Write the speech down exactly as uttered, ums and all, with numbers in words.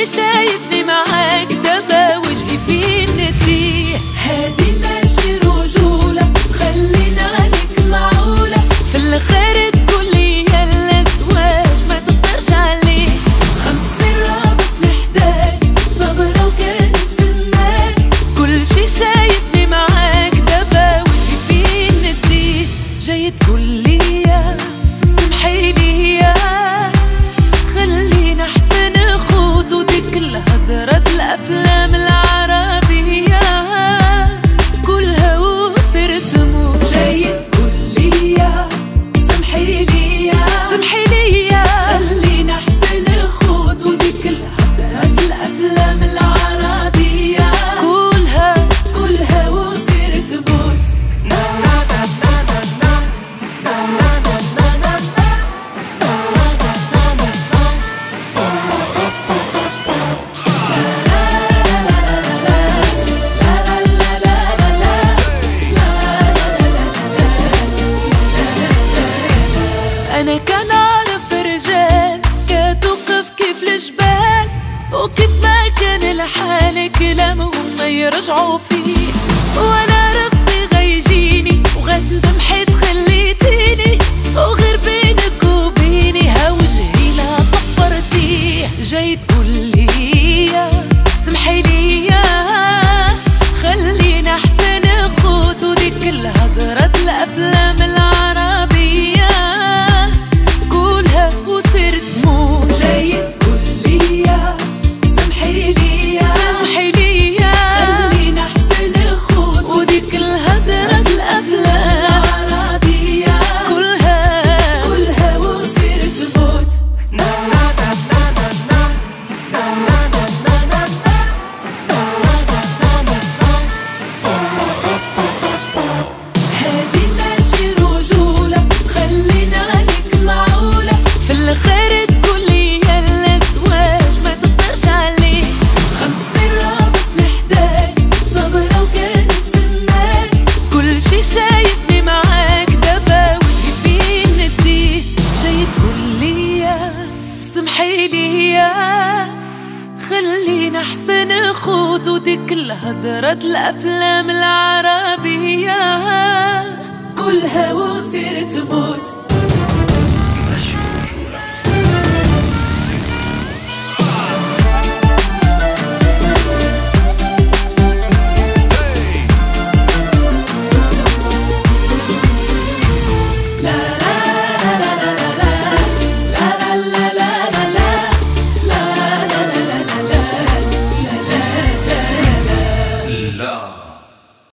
شي شايفني معاك دابا وجهي فيه نديه. هادي ماشي رجولة خلينا عليك معولة، في الخير تقولي يلا زواج ما تقدرش عليه. خمس سنين رابط محتاج صبرة وكانت سماك، كل شي شايفني معاك دابا وجهي فيه نديه. جاي تقولي سمحي لي خلينا احسن خوت، وديك الهضرة الافلام العربية كلها وصرت موت. جاي تقولي سمحي لي سمحي لي خلينا احسن خوت، وديك الهضرة الافلام العربية كلها كلها وصرت موت. أنا كان أعرف رجال كتوقف كيف الجبال، وكيف ما كان الحال كلامهم ما يرجعوا فيه. وأنا رزقي غيجيني وغندم حيت خليتيني، وغير بينك وبيني ها وجهي لا طفرتيه. جاي تقولي سمحي لي خلينا أحسن خوت، وديك الهضرة الأفلام العربية كلها وصرت موت. جاي تقولي سمحي لي سمحي لي خلينا أحسن خوت، وديك الهضرة الأفلام العربية كلها كلها وصرت موت. هادي ماشي رجولة خلينا عليك معولة، في الخير تقولي يلا زواج ما تقدرش عليه. خمس سنين رابط محتاج صبرة وكانت سماك، كل شي شايفني معاك دابا وجهي فيه نديه. جاي تقولي سمحي لي خلينا احسن خوت، وديك الهضرة الافلام العربية